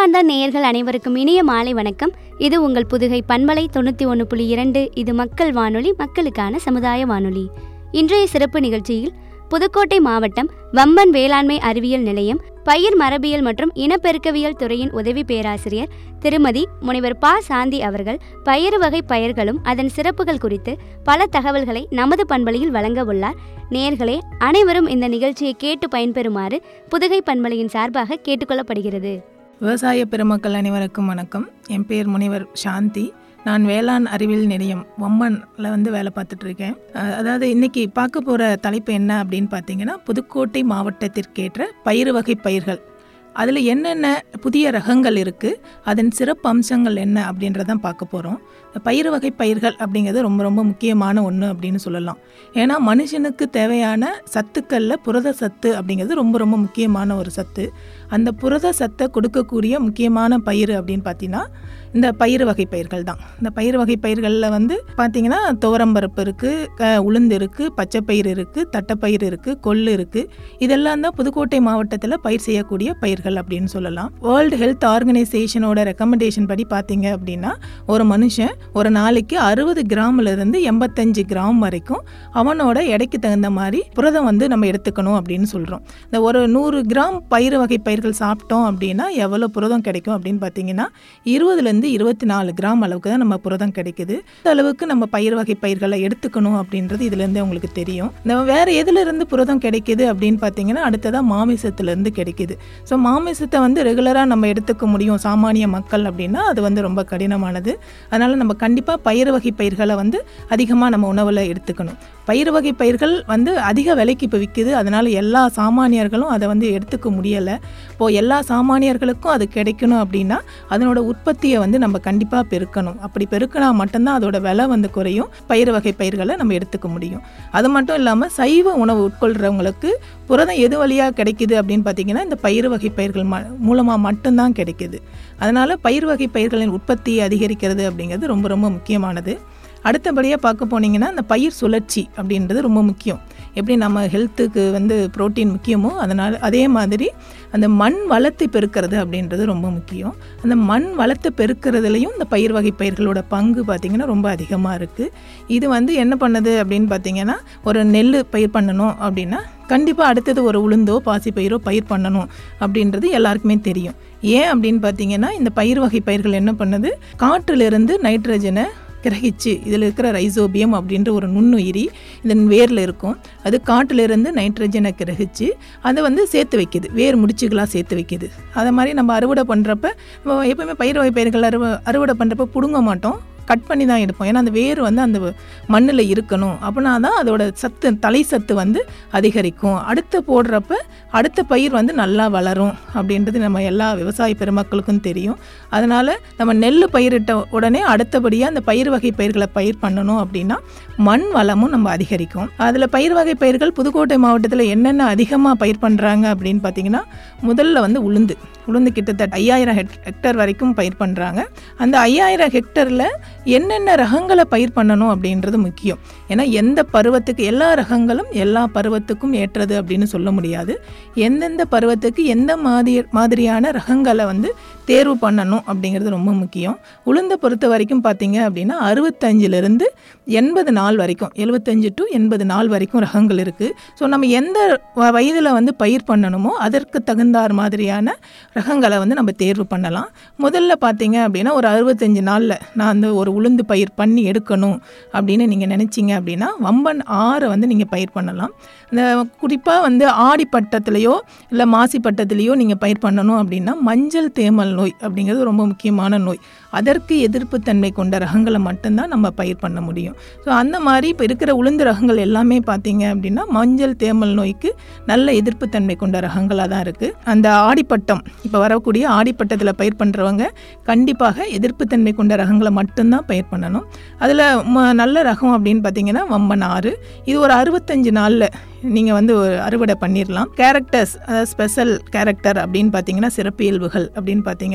அன்பார்ந்த நேயர்கள் அனைவருக்கும் இனிய மாலை வணக்கம். இது உங்கள் புதுகை பண்பலை 91.2. இது மக்கள் வானொலி, மக்களுக்கான சமுதாய வானொலி. இன்றைய சிறப்பு நிகழ்ச்சியில் புதுக்கோட்டை மாவட்டம் வம்பன் வேளாண்மை அறிவியல் நிலையம் பயிர் மரபியல் மற்றும் இனப்பெருக்கவியல் துறையின் உதவி பேராசிரியர் திருமதி முனைவர் ப. சாந்தி அவர்கள் பயிறு வகை பயிர்களும் அதன் சிறப்புகள் குறித்து பல தகவல்களை நமது பண்பலையில் வழங்க உள்ளார். நேயர்களே, அனைவரும் இந்த நிகழ்ச்சியை கேட்டு பயன்பெறுமாறு புதுகை பண்பலையின் சார்பாக கேட்டுக்கொள்ளப்படுகிறது. விவசாய பெருமக்கள் அனைவருக்கும் வணக்கம். என் பேர் முனைவர் சாந்தி. நான் வேளாண் அறிவியல் நிலையம் வம்பனில் வேலை பார்த்துட்ருக்கேன். அதாவது இன்றைக்கி பார்க்க போகிற தலைப்பு என்ன அப்படின்னு பார்த்தீங்கன்னா, புதுக்கோட்டை மாவட்டத்திற்கேற்ற பயிறு வகை பயிர்கள், அதில் என்னென்ன புதிய ரகங்கள் இருக்குது, அதன் சிறப்பு அம்சங்கள் என்ன அப்படின்றதான் பார்க்க போகிறோம். பயிறு வகை பயிர்கள் அப்படிங்கிறது ரொம்ப ரொம்ப முக்கியமான ஒன்று அப்படின்னு சொல்லலாம். ஏன்னா மனுஷனுக்கு தேவையான சத்துக்களில் புரத சத்து அப்படிங்கிறது ரொம்ப ரொம்ப முக்கியமான ஒரு சத்து. அந்த புரத சத்தை கொடுக்கக்கூடிய முக்கியமான பயிர் அப்படின்னு பார்த்தீங்கன்னா இந்த பயிறு வகை பயிர்கள் தான். இந்த பயிறு வகை பயிர்களில் பார்த்தீங்கன்னா துவரம்பருப்பு இருக்குது, உளுந்து இருக்குது, பச்சைப்பயிறு இருக்குது, தட்டைப்பயிறு இருக்குது, கொள்ளு இருக்குது. இதெல்லாம் தான் புதுக்கோட்டை மாவட்டத்தில் பயிர் செய்யக்கூடிய பயிர்கள் அப்படின்னு சொல்லலாம். வேர்ல்டு ஹெல்த் ஆர்கனைசேஷனோட ரெக்கமெண்டேஷன் படி பார்த்தீங்க அப்படின்னா ஒரு மனுஷன் ஒரு நாளைக்கு 60 கிராம்லேருந்து 85 கிராம் வரைக்கும் அவனோட எடைக்கு தகுந்த மாதிரி புரதம் நம்ம எடுத்துக்கணும் அப்படின்னு சொல்கிறோம். இந்த ஒரு 100 கிராம் பயிறு வகை பயிர்கள் சாப்பிட்டோம் அப்படின்னா எவ்வளோ புரதம் கிடைக்கும் அப்படின்னு பார்த்தீங்கன்னா 20 24 கிராம் அளவுக்கு தான் நம்ம புரதம் கிடைக்குது. இந்த அளவுக்கு நம்ம பயிர் வகை பயிர்களை எடுத்துக்கணும் அப்படின்றது இதுலேருந்து உங்களுக்கு தெரியும். நம்ம வேற எதுலேருந்து புரதம் கிடைக்குது அப்படின்னு பார்த்தீங்கன்னா அடுத்ததான் மாமிசத்துலேருந்து கிடைக்குது. ஸோ மாமிசத்தை ரெகுலராக நம்ம எடுத்துக்க முடியும் சாமானிய மக்கள் அப்படின்னா அது ரொம்ப கடினமானது. அதனால் நம்ம கண்டிப்பாக பயிர் வகை பயிர்களை அதிகமாக நம்ம உணவில் எடுத்துக்கணும். பயிர் வகை பயிர்கள் அதிக விலைக்கு இப்போ விற்குது. அதனால் எல்லா சாமானியர்களும் அதை எடுத்துக்க முடியலை. இப்போது எல்லா சாமானியர்களுக்கும் அது கிடைக்கணும் அப்படின்னா அதனோட உற்பத்தியை நம்ம கண்டிப்பாக பெருக்கணும். அப்படி பெருக்கினா மட்டும்தான் அதோட விலை குறையும். பயிர் வகை பயிர்களை நம்ம எடுத்துக்க முடியும். அது மட்டும் இல்லாமல் சைவ உணவு உட்கொள்கிறவங்களுக்கு புரதம் எது வழியாக கிடைக்குது அப்படின்னு பார்த்தீங்கன்னா இந்த பயிர் வகை பயிர்கள் மூலமாக மட்டும்தான் கிடைக்குது. அதனால் பயிர் வகை பயிர்களின் உற்பத்தியை அதிகரிக்கிறது அப்படிங்கிறது ரொம்ப ரொம்ப முக்கியமானது. அடுத்தபடியாக பார்க்க போனீங்கன்னா இந்த பயிர் சுழற்சி அப்படின்றது ரொம்ப முக்கியம். எப்படி நம்ம ஹெல்த்துக்கு புரோட்டீன் முக்கியமோ அதே மாதிரி அந்த மண் வளத்தை பெருக்கிறது அப்படின்றது ரொம்ப முக்கியம். அந்த மண் வளத்தை பெருக்கிறதுலையும் இந்த பயிர் வகை பயிர்களோட பங்கு பார்த்திங்கன்னா ரொம்ப அதிகமாக இருக்குது. இது என்ன பண்ணுது அப்படின்னு பார்த்திங்கன்னா ஒரு நெல் பயிர் பண்ணணும் அப்படின்னா கண்டிப்பாக அடுத்தது ஒரு உளுந்தோ பாசிப்பயிரோ பயிர் பண்ணணும் அப்படின்றது எல்லாருக்குமே தெரியும். ஏன் அப்படின்னு பார்த்திங்கன்னா இந்த பயிர் வகை பயிர்கள் என்ன பண்ணுது, காற்றிலிருந்து நைட்ரஜனை கிரகிச்சு, இதில் இருக்கிற ரைசோபியம் அப்படின்ற ஒரு நுண்ணுயிரி இதன் வேரில் இருக்கும். அது காட்டிலிருந்து நைட்ரஜனை கிரகிச்சு அதை சேர்த்து வைக்கிது, வேர் முடிச்சுகளாக சேர்த்து வைக்கிது. அதை மாதிரி நம்ம அறுவடை பண்ணுறப்ப எப்போயுமே பயிர் வகை பயிர்கள் அறுவடை பண்ணுறப்ப பிடுங்க மாட்டோம், கட் பண்ணி தான் எடுப்போம். ஏன்னா அந்த வேர் அந்த மண்ணில் இருக்கணும். அப்படின்னா தான் அதோட சத்து, தலை சத்து அதிகரிக்கும். அடுத்து போடுறப்ப அடுத்த பயிர் நல்லா வளரும் அப்படின்றது நம்ம எல்லா விவசாய பெருமக்களுக்கும் தெரியும். அதனால் நம்ம நெல் பயிரிட்ட உடனே அடுத்தபடியாக அந்த பயிர் வகை பயிர்களை பயிர் பண்ணணும் அப்படின்னா மண் வளமும் நம்ம அதிகரிக்கும். அதில் பயிர் வகை பயிர்கள் புதுக்கோட்டை மாவட்டத்தில் என்னென்ன அதிகமாக பயிர் பண்ணுறாங்க அப்படின்னு பார்த்தீங்கன்னா முதல்ல உளுந்து கிட்டத்தட்ட 5000 ஹெக்டர் வரைக்கும் பயிர் பண்ணுறாங்க. அந்த 5000 ஹெக்டரில் என்னென்ன ரகங்களை பயிர் பண்ணணும் அப்படின்றது முக்கியம். ஏன்னா எந்த பருவத்துக்கு, எல்லா ரகங்களும் எல்லா பருவத்துக்கும் ஏற்றது அப்படின்னு சொல்ல முடியாது. எந்தெந்த பருவத்துக்கு எந்த மாதிரியான ரகங்களை தேர்வு பண்ணணும் அப்படிங்கிறது ரொம்ப முக்கியம். உளுந்தை பொறுத்த வரைக்கும் பார்த்தீங்க அப்படின்னா 65லேருந்து 80 நாள் வரைக்கும், 75 to 80 நாள் வரைக்கும் ரகங்கள் இருக்குது. ஸோ நம்ம எந்த வயதில் பயிர் பண்ணணுமோ அதற்கு தகுந்தார் மாதிரியான ரகங்களை நம்ம தேர்வு பண்ணலாம். முதல்ல பார்த்தீங்க அப்படின்னா ஒரு 65 நாளில் நான் ஒரு உளுந்து பயிர் பண்ணி எடுக்கணும் அப்படின்னு நீங்கள் நினச்சிங்க அப்படின்னா வம்பன் 6 நீங்கள் பயிர் பண்ணலாம். இந்த குறிப்பாக ஆடிப்பட்டத்துலேயோ இல்லை மாசிப்பட்டத்துலேயோ நீங்கள் பயிர் பண்ணணும் அப்படின்னா மஞ்சள் தேமல் நோய் அப்படிங்கிறது ரொம்ப முக்கியமான நோய். அதற்கு எதிர்ப்புத்தன்மை கொண்ட ரகங்களை மட்டும்தான் நம்ம பயிர் பண்ண முடியும். ஸோ அந்த மாதிரி இப்போ இருக்கிற உளுந்து ரகங்கள் எல்லாமே பார்த்தீங்க அப்படின்னா மஞ்சள் தேமல் நோய்க்கு நல்ல எதிர்ப்புத்தன்மை கொண்ட ரகங்களாக தான் இருக்குது. அந்த ஆடிப்பட்டம், இப்போ வரக்கூடிய ஆடிப்பட்டத்தில் பயிர் பண்ணுறவங்க கண்டிப்பாக எதிர்ப்புத்தன்மை கொண்ட ரகங்களை மட்டும்தான் பயிர் பண்ணணும். அதில் நல்ல ரகம் அப்படின்னு பார்த்தீங்கன்னா வம்பன் 6. இது ஒரு 65 நாளில் நீங்கள் அறுவடை பண்ணிடலாம். கேரக்டர்ஸ், அதாவது ஸ்பெஷல் கேரக்டர் அப்படின்னு பார்த்தீங்கன்னா சிறப்பியல்புகள் அப்படின்னு பார்த்தீங்கன்னா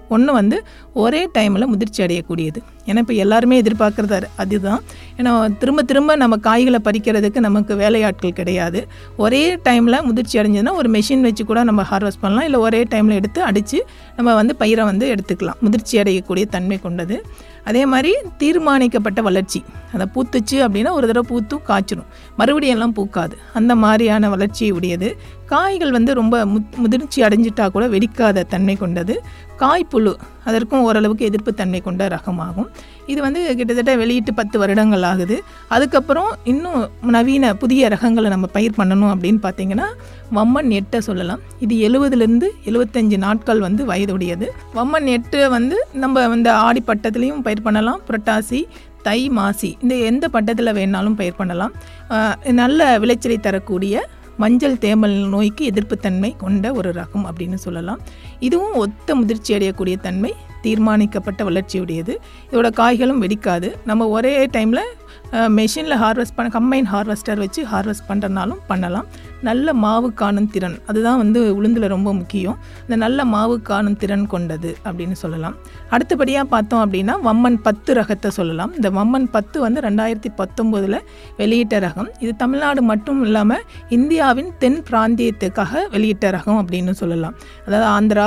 ஒன்று வந்து ஒரே டைமில் முதிர்ச்சி அடையக்கூடியது. ஏன்னா இப்போ எல்லாருமே எதிர்பார்க்குறது அதுதான். ஏன்னா திரும்ப திரும்ப நம்ம காய்களை பறிக்கிறதுக்கு நமக்கு வேலையாட்கள் கிடையாது. ஒரே டைமில் முதிர்ச்சி அடைஞ்சதுன்னா ஒரு மெஷின் வச்சு கூட நம்ம ஹார்வெஸ்ட் பண்ணலாம், இல்லை ஒரே டைமில் எடுத்து அடித்து நம்ம வந்து பயிரை வந்து எடுத்துக்கலாம். முதிர்ச்சி அடையக்கூடிய தன்மை கொண்டது. அதே மாதிரி தீர்மானிக்கப்பட்ட வளர்ச்சி, அதை பூத்துச்சு அப்படின்னா ஒரு தடவை பூத்து காய்ச்சிடும், மறுபடியும் எல்லாம் பூக்காது, அந்த மாதிரியான வளர்ச்சியை உடையது. காய்கள் வந்து ரொம்ப முதிர்ச்சி அடைஞ்சிட்டா கூட வெடிக்காத தன்மை கொண்டது. காய்ப்புழு அதற்கும் ஓரளவுக்கு எதிர்ப்பு தன்மை கொண்ட ரகமாகும். இது வந்து கிட்டத்தட்ட வெளியிட்டு 10 வருடங்கள் ஆகுது. அதுக்கப்புறம் இன்னும் நவீன புதிய ரகங்களை நம்ம பயிர் பண்ணணும் அப்படின்னு பார்த்தீங்கன்னா வம்மன் 8 சொல்லலாம். இது 70லேருந்து 75 நாட்கள் வந்து வயதுடையது. வம்மன் 8 வந்து நம்ம இந்த ஆடி பட்டத்துலேயும் பயிர் பண்ணலாம், புரட்டாசி, தை, மாசி, இந்த எந்த பட்டத்தில் வேணாலும் பயிர் பண்ணலாம். நல்ல விளைச்சலை தரக்கூடிய மஞ்சள் தேமல் நோய்க்கு எதிர்ப்புத்தன்மை கொண்ட ஒரு ரகம் அப்படின்னு சொல்லலாம். இதுவும் ஒத்த முதிர்ச்சி அடையக்கூடிய தன்மை, தீர்மானிக்கப்பட்ட வளர்ச்சியுடையது. இதோட காய்களும் வெடிக்காது. நம்ம ஒரே டைமில் மெஷினில் ஹார்வெஸ்ட் பண்ண கம்பைன் ஹார்வெஸ்டர் வச்சு ஹார்வெஸ்ட் பண்ணுறனாலும் பண்ணலாம். நல்ல மாவு காணும் திறன், அதுதான் வந்து உளுந்தில் ரொம்ப முக்கியம். இந்த நல்ல மாவு காணும் திறன் கொண்டது அப்படின்னு சொல்லலாம். அடுத்தபடியாக பார்த்தோம் அப்படின்னா வம்மன் 10 ரகத்தை சொல்லலாம். இந்த வம்மன் 10 வந்து 2019 வெளியிட்ட ரகம். இது தமிழ்நாடு மட்டும் இல்லாமல் இந்தியாவின் தென் பிராந்தியத்துக்காக வெளியிட்ட ரகம் அப்படின்னு சொல்லலாம். அதாவது ஆந்திரா,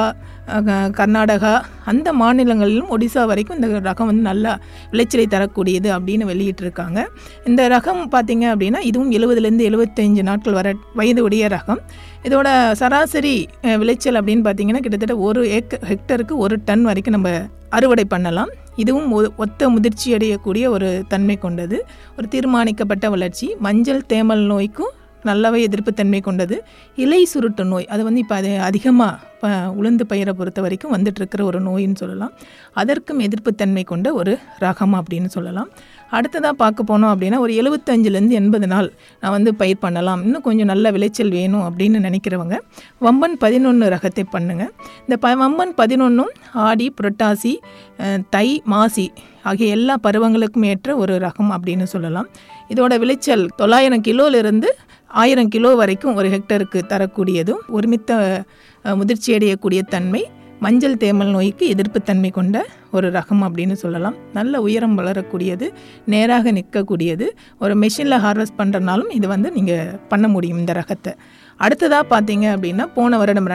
கர்நாடகா அந்த மாநிலங்களிலும் ஒடிசா வரைக்கும் இந்த ரகம் வந்து நல்லா விளைச்சலை தரக்கூடியது அப்படின்னு வெளியிட்டிருக்காங்க. இந்த ரகம் பார்த்திங்க அப்படின்னா இதுவும் 70லேருந்து 75 நாட்கள் வயது உடைய ரகம். இதோட சராசரி விளைச்சல் அப்படின்னு பார்த்திங்கன்னா கிட்டத்தட்ட 1 ஹெக்டருக்கு 1 டன் வரைக்கும் நம்ம அறுவடை பண்ணலாம். இதுவும் ஒத்த முதிர்ச்சி அடையக்கூடிய ஒரு தன்மை கொண்டது. ஒரு தீர்மானிக்கப்பட்ட வளர்ச்சி, மஞ்சள் தேமல் நோய்க்கும் நல்லாவே எதிர்ப்புத்தன்மை கொண்டது. இலை சுருட்டு நோய், அது வந்து இப்போ அது அதிகமாக உளுந்து பயிரை பொறுத்த வரைக்கும் வந்துட்டுருக்கிற ஒரு நோயின்னு சொல்லலாம். அதற்கும் எதிர்ப்புத்தன்மை கொண்ட ஒரு ரகம் அப்படின்னு சொல்லலாம். அடுத்ததாக பார்க்க போனோம் அப்படின்னா ஒரு 75லேருந்து 80 நாள் நான் வந்து பயிர் பண்ணலாம், இன்னும் கொஞ்சம் நல்ல விளைச்சல் வேணும் அப்படின்னு நினைக்கிறவங்க வம்பன் 11 ரகத்தை பண்ணுங்கள். இந்த வம்பன் 11 ஆடி, புரட்டாசி, தை, மாசி ஆகிய எல்லா பருவங்களுக்கும் ஏற்ற ஒரு ரகம் அப்படின்னு சொல்லலாம். இதோட விளைச்சல் 900 கிலோலிருந்து 1000 கிலோ வரைக்கும் ஒரு ஹெக்டருக்கு தரக்கூடியதும், ஒருமித்த முதிர்ச்சி அடையக்கூடிய தன்மை, மஞ்சள் தேமல் நோய்க்கு எதிர்ப்புத்தன்மை கொண்ட ஒரு ரகம் அப்படின்னு சொல்லலாம். நல்ல உயரம் வளரக்கூடியது, நேராக நிற்கக்கூடியது. ஒரு மெஷினில் ஹார்வெஸ்ட் பண்ணுறனாலும் இது வந்து நீங்கள் பண்ண முடியும் இந்த ரகத்தை. அடுத்ததாக பார்த்தீங்க அப்படின்னா போன வருடம்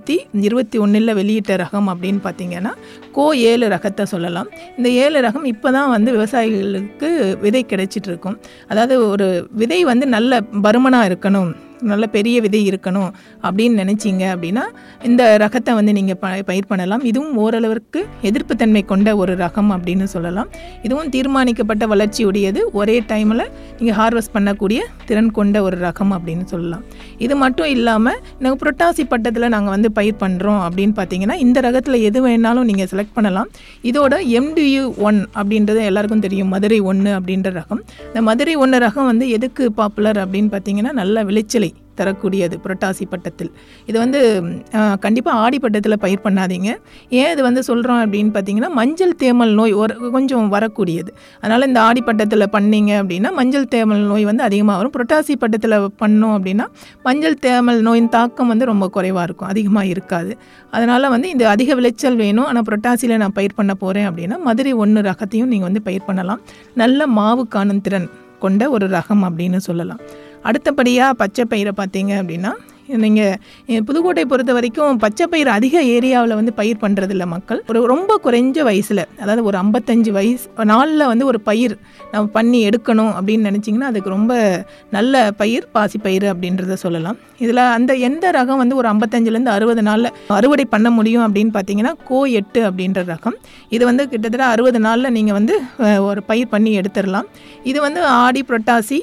2021 வெளியிட்ட ரகம் அப்படின்னு பார்த்தீங்கன்னா கோ 7 ரகத்தை சொல்லலாம். இந்த 7 ரகம் இப்போ தான் வந்து விவசாயிகளுக்கு விதை கிடைச்சிட்டு இருக்கும். அதாவது ஒரு விதை வந்து நல்ல பருமனாக இருக்கணும், நல்ல பெரிய விதை இருக்கணும் அப்படின்னு நினச்சிங்க அப்படின்னா இந்த ரகத்தை வந்து நீங்கள் பயிர் பண்ணலாம். இதுவும் ஓரளவிற்கு எதிர்ப்புத்தன்மை கொண்ட ஒரு ரகம் அப்படின்னு சொல்லலாம். இதுவும் தீர்மானிக்கப்பட்ட வளர்ச்சி உடையது, ஒரே டைமில் நீங்கள் ஹார்வெஸ்ட் பண்ணக்கூடிய திறன் கொண்ட ஒரு ரகம் அப்படின்னு சொல்லலாம். இது மட்டும் இல்லாமல் நாங்கள் புரட்டாசி பட்டத்தில் நாங்கள் வந்து பயிர் பண்ணுறோம் அப்படின்னு பார்த்தீங்கன்னா இந்த ரகத்தில் எது வேணாலும் நீங்கள் செலக்ட் பண்ணலாம். இதோட MDU 1 அப்படின்றது எல்லாருக்கும் தெரியும், மதுரை 1 அப்படின்ற ரகம். இந்த மதுரை 1 ரகம் வந்து எதுக்கு பாப்புலர் அப்படின்னு பார்த்தீங்கன்னா நல்ல விளைச்சலை தரக்கூடியது புரட்டாசி பட்டத்தில். இது வந்து கண்டிப்பாக ஆடி பட்டத்தில் பயிர் பண்ணாதீங்க. ஏன் இது வந்து சொல்கிறோம் அப்படின்னு பார்த்தீங்கன்னா மஞ்சள் தேமல் நோய் கொஞ்சம் வரக்கூடியது. அதனால் இந்த ஆடி பட்டத்தில் பண்ணீங்க அப்படின்னா மஞ்சள் தேமல் நோய் வந்து அதிகமாக வரும். புரட்டாசி பட்டத்தில் பண்ணோம் அப்படின்னா மஞ்சள் தேமல் நோயின் தாக்கம் வந்து ரொம்ப குறைவாக இருக்கும், அதிகமாக இருக்காது. அதனால் வந்து இந்த அதிக விளைச்சல் வேணும், ஆனால் புரட்டாசியில் நான் பயிர் பண்ண போகிறேன் அப்படின்னா மதுரை 1 ரகத்தையும் நீங்கள் வந்து பயிர் பண்ணலாம். நல்ல மாவு காணும் திறன் கொண்ட ஒரு ரகம் அப்படின்னு சொல்லலாம். அடுத்தபடியாக பச்சை பயிரை பார்த்தீங்க அப்படின்னா நீங்கள் புதுக்கோட்டை பொறுத்த வரைக்கும் பச்சை பயிர் அதிக ஏரியாவில் வந்து பயிர் பண்ணுறதில்ல மக்கள். ஒரு ரொம்ப குறைஞ்ச வயசில், அதாவது ஒரு 55 வயசு நாளில் வந்து ஒரு பயிர் நம்ம பண்ணி எடுக்கணும் அப்படின்னு நினச்சிங்கன்னா அதுக்கு ரொம்ப நல்ல பயிர் பாசி பயிர் அப்படின்றத சொல்லலாம். இதில் அந்த எந்த ரகம் வந்து ஒரு 55லேருந்து 60 நாளில் அறுவடை பண்ண முடியும் அப்படின்னு பார்த்தீங்கன்னா கோ 8 அப்படின்ற ரகம். இது வந்து கிட்டத்தட்ட 60 நாளில் நீங்கள் வந்து ஒரு பயிர் பண்ணி எடுத்துடலாம். இது வந்து ஆடி, புரட்டாசி,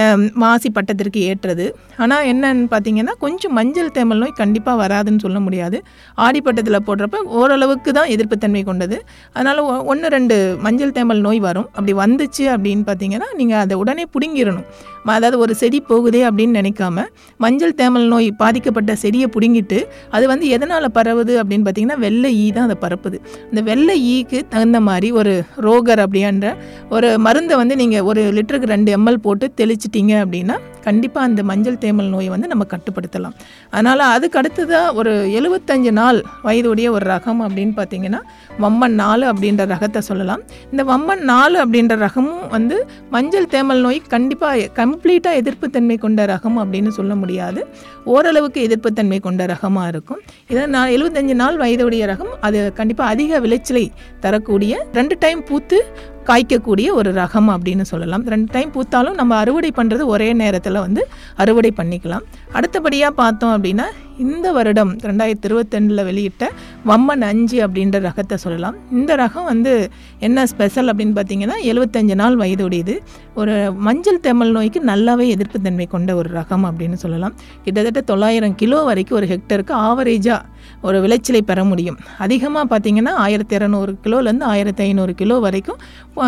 மாசி பட்டத்திற்கு ஏற்றது. ஆனால் என்னன்னு பார்த்தீங்கன்னா கொஞ்சம் மஞ்சள் தேமல் நோய் கண்டிப்பாக வராதுன்னு சொல்ல முடியாது. ஆடிப்பட்டத்தில் போடுறப்ப ஓரளவுக்கு தான் எதிர்ப்புத்தன்மை கொண்டது. அதனால் 1-2 மஞ்சள் தேமல் நோய் வரும். அப்படி வந்துச்சு அப்படின்னு பார்த்தீங்கன்னா நீங்கள் அதை உடனே பிடுங்கிடணும். அதாவது ஒரு செடி போகுதே அப்படின்னு நினைக்காம மஞ்சள் தேமல் நோய் பாதிக்கப்பட்ட செடியை பிடுங்கிட்டு அது வந்து எதனால் பரவுது அப்படின்னு பார்த்தீங்கன்னா வெள்ளை ஈ தான் அதை பரப்புது. அந்த வெள்ளை ஈக்கு தகுந்த மாதிரி ஒரு ரோகர் அப்படின்ற ஒரு மருந்தை வந்து நீங்கள் 1 லிட்டருக்கு 2 ml போட்டு தெளிச்சு தெளிச்சிட்டிங்க அப்படின்னா கண்டிப்பாக அந்த மஞ்சள் தேமல் நோயை வந்து நம்ம கட்டுப்படுத்தலாம். அதனால் அதுக்கு அடுத்ததாக ஒரு 75 நாள் வயதுடைய ஒரு ரகம் அப்படின்னு பார்த்திங்கன்னா வம்மன் 4 அப்படின்ற ரகத்தை சொல்லலாம். இந்த வம்மன் 4 அப்படின்ற ரகமும் வந்து மஞ்சள் தேமல் நோய் கண்டிப்பாக கம்ப்ளீட்டாக எதிர்ப்புத்தன்மை கொண்ட ரகம் அப்படின்னு சொல்ல முடியாது, ஓரளவுக்கு எதிர்ப்புத்தன்மை கொண்ட ரகமாக இருக்கும். இதை 75 நாள் வயதுடைய ரகம். அது கண்டிப்பாக அதிக விளைச்சலை தரக்கூடிய 2 டைம் பூத்து காய்க்கக்கூடிய ஒரு ரகம் அப்படின்னு சொல்லலாம். 2 டைம் பூத்தாலும் நம்ம அறுவடை பண்ணுறது ஒரே நேரத்தில் வந்து அறுவடை பண்ணிக்கலாம். அடுத்தபடியாக பார்த்தோம் அப்படின்னா இந்த வருடம் 2022 வெளியிட்ட வம்மன் 5 அப்படின்ற ரகத்தை சொல்லலாம். இந்த ரகம் வந்து என்ன ஸ்பெஷல் அப்படின்னு பார்த்தீங்கன்னா 75 நாள் வயதுடையது. ஒரு மஞ்சள் தேமல் நோய்க்கு நல்லாவே எதிர்ப்புத்தன்மை கொண்ட ஒரு ரகம் அப்படின்னு சொல்லலாம். கிட்டத்தட்ட 900 கிலோ வரைக்கும் ஒரு ஹெக்டருக்கு ஆவரேஜாக ஒரு விளைச்சலை பெற முடியும். அதிகமாக பார்த்தீங்கன்னா 1200 கிலோலேருந்து 1500 கிலோ வரைக்கும்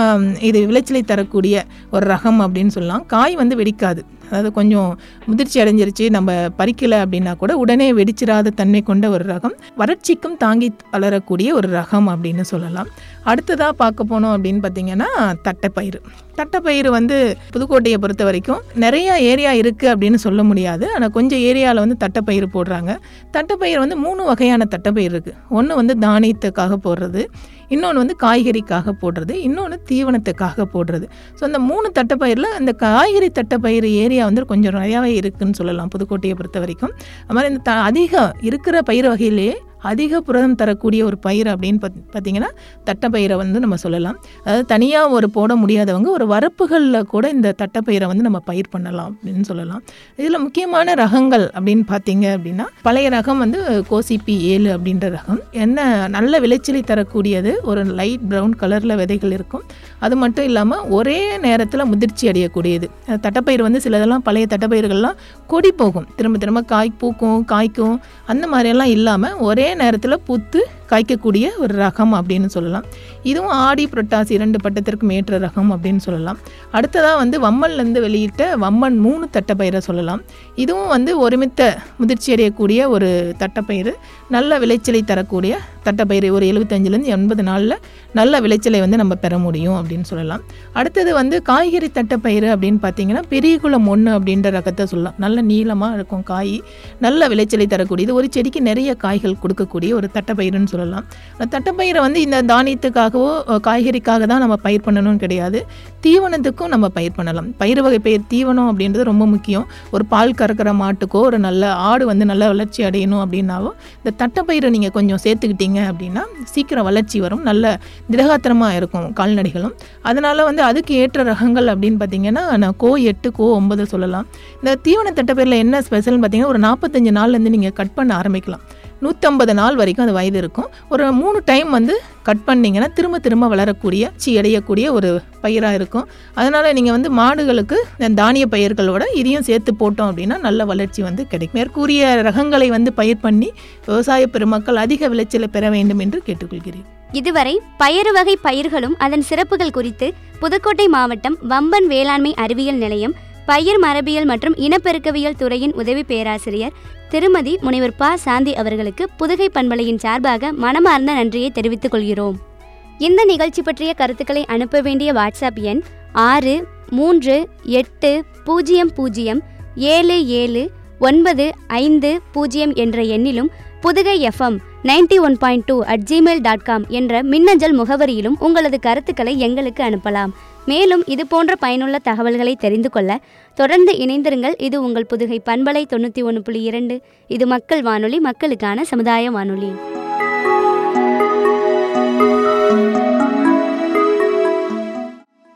இது விளைச்சலை தரக்கூடிய ஒரு ரகம் அப்படின்னு சொல்லலாம். காய் வந்து வெடிக்காது, அதாவது கொஞ்சம் முதிர்ச்சி அடைஞ்சிருச்சு நம்ம பறிக்கலை அப்படின்னா கூட உடனே வெடிச்சிடாத தன்மை கொண்ட ஒரு ரகம், வறட்சிக்கும் தாங்கி வளரக்கூடிய ஒரு ரகம் அப்படின்னு சொல்லலாம். அடுத்ததாக பார்க்க போனோம் அப்படின்னு பார்த்தீங்கன்னா தட்டைப்பயிறு. தட்டைப்பயிறு வந்து புதுக்கோட்டையை பொறுத்த வரைக்கும் நிறைய ஏரியா இருக்குது அப்படின்னு சொல்ல முடியாது, ஆனால் கொஞ்சம் ஏரியாவில் வந்து தட்டைப்பயிறு போடுறாங்க. தட்டைப்பயிறு வந்து 3 வகையான தட்டைப்பயிறு இருக்குது. ஒன்று வந்து தானியத்துக்காக போடுறது, இன்னொன்று வந்து காய்கறிக்காக போடுறது, இன்னொன்று தீவனத்துக்காக போடுறது. ஸோ அந்த 3 தட்டைப்பயிரில் இந்த காய்கறி தட்டைப்பயிறு ஏரியா வந்து கொஞ்சம் நிறையாவே இருக்குதுன்னு சொல்லலாம் புதுக்கோட்டையை பொறுத்த வரைக்கும். அது மாதிரி இந்த அதிகம் இருக்கிற பயிர் வகையிலேயே அதிக புரதம் தரக்கூடிய ஒரு பயிர் அப்படின்னு பார்த்திங்கன்னா தட்டைப்பயிரை வந்து நம்ம சொல்லலாம். அதாவது தனியாக ஒரு போட முடியாதவங்க ஒரு வரப்புகளில் கூட இந்த தட்டைப்பயிரை வந்து நம்ம பயிர் பண்ணலாம் அப்படின்னு சொல்லலாம். இதில் முக்கியமான ரகங்கள் அப்படின்னு பார்த்தீங்க அப்படின்னா பழைய ரகம் வந்து கோசிபி 7 அப்படின்ற ரகம். என்ன நல்ல விளைச்சலை தரக்கூடியது, ஒரு லைட் ப்ரௌன் கலரில் விதைகள் இருக்கும். அது மட்டும் இல்லாமல் ஒரே நேரத்தில் முதிர்ச்சி அடையக்கூடியது. தட்டைப்பயிர் வந்து சிலதெல்லாம் பழைய தட்டைப்பயிர்கள்லாம் கொடி போகும், திரும்ப திரும்ப பூக்கும் காய்க்கும், அந்த மாதிரியெல்லாம் இல்லாமல் ஒரே நேரத்தில் பூத்து காய்க்கக்கூடிய ஒரு ரகம் அப்படின்னு சொல்லலாம். இதுவும் ஆடி புரட்டாசி 2 பட்டத்திற்கும் ஏற்ற ரகம் அப்படின்னு சொல்லலாம். அடுத்ததாக வந்து வம்மன்லேருந்து வெளியிட்ட வம்மன் 3 தட்டைப்பயிரை சொல்லலாம். இதுவும் வந்து ஒருமித்த முதிர்ச்சி அடையக்கூடிய ஒரு தட்டைப்பயிறு, நல்ல விளைச்சலை தரக்கூடிய தட்டைப்பயிறு. ஒரு 75லேருந்து 80 நாளில் நல்ல விளைச்சலை வந்து நம்ம பெற முடியும் அப்படின்னு சொல்லலாம். அடுத்தது வந்து காய்கறி தட்டைப்பயிறு அப்படின்னு பார்த்தீங்கன்னா பெரியகுளம் 1 அப்படின்ற ரகத்தை சொல்லலாம். நல்ல நீளமாக இருக்கும் காய், நல்ல விளைச்சலை தரக்கூடியது, ஒரு செடிக்கு நிறைய காய்கள் கொடுக்கக்கூடிய ஒரு தட்டைப்பயிறுன்னு சொல்லலாம். தட்டைப்பயிரை வந்து இந்த தானியத்துக்காகவோ காய்கறிக்காக தான் நம்ம பயிர் பண்ணணும்னு கிடையாது, தீவனத்துக்கும் நம்ம பயிர் பண்ணலாம். பயிர் வகை பயிர் தீவனம் அப்படின்றது ரொம்ப முக்கியம். ஒரு பால் கறக்கிற மாட்டுக்கோ ஒரு நல்ல ஆடு வந்து நல்ல வளர்ச்சி அடையணும் அப்படின்னாவோ இந்த தட்டைப்பயிரை நீங்கள் கொஞ்சம் சேர்த்துக்கிட்டீங்க அப்படின்னா சீக்கிரம் வளர்ச்சி வரும், நல்ல திடகாத்திரமாக இருக்கும் கால்நடைகளும். அதனால் வந்து அதுக்கு ஏற்ற ரகங்கள் அப்படின்னு பார்த்தீங்கன்னா நான் கோ 8 கோ 9 சொல்லலாம். இந்த தீவன தட்டைப்பயிரில் என்ன ஸ்பெஷல்னு பார்த்தீங்கன்னா ஒரு 45 நாள்லேருந்து நீங்கள் கட் பண்ண ஆரம்பிக்கலாம். 150 நாள் வரைக்கும் அது வயது இருக்கும். ஒரு 3 டைம் வந்து கட் பண்ணிங்கன்னா திரும்ப திரும்ப வளரக்கூடிய அடையக்கூடிய ஒரு பயிராக இருக்கும். அதனால் நீங்கள் வந்து மாடுகளுக்கு தானிய பயிர்களோட இதையும் சேர்த்து போட்டோம் அப்படின்னா நல்ல வளர்ச்சி வந்து கிடைக்கும். மேற்கூறிய ரகங்களை வந்து பயிர் பண்ணி விவசாய பெருமக்கள் அதிக விளைச்சலை பெற வேண்டும் என்று கேட்டுக்கொள்கிறேன். இதுவரை பயறு வகை பயிர்களும் அதன் சிறப்புகள் குறித்து புதுக்கோட்டை மாவட்டம் வம்பன் வேளாண்மை அறிவியல் நிலையம் பயிர் மரபியல் மற்றும் இனப்பெருக்கவியல் துறையின் உதவி பேராசிரியர் திருமதி முனைவர் ப. சாந்தி அவர்களுக்கு புதுகை பண்பலையின் சார்பாக மனமார்ந்த நன்றியை தெரிவித்துக் கொள்கிறோம். இந்த நிகழ்ச்சி பற்றிய கருத்துக்களை அனுப்ப வேண்டிய வாட்ஸ்அப் எண் 638077795 என்ற எண்ணிலும் புதுகை FM 91.2 என்ற மின்னஞ்சல் முகவரியிலும் உங்களது கருத்துக்களை எங்களுக்கு அனுப்பலாம். மேலும் இது போன்ற பயனுள்ள தகவல்களை தெரிந்து கொள்ள தொடர்ந்து இணைந்திருங்கள். இது உங்கள் புதுகை பண்பலை 91.2. இது மக்கள் வானொலி, மக்களுக்கான சமுதாய வானொலி.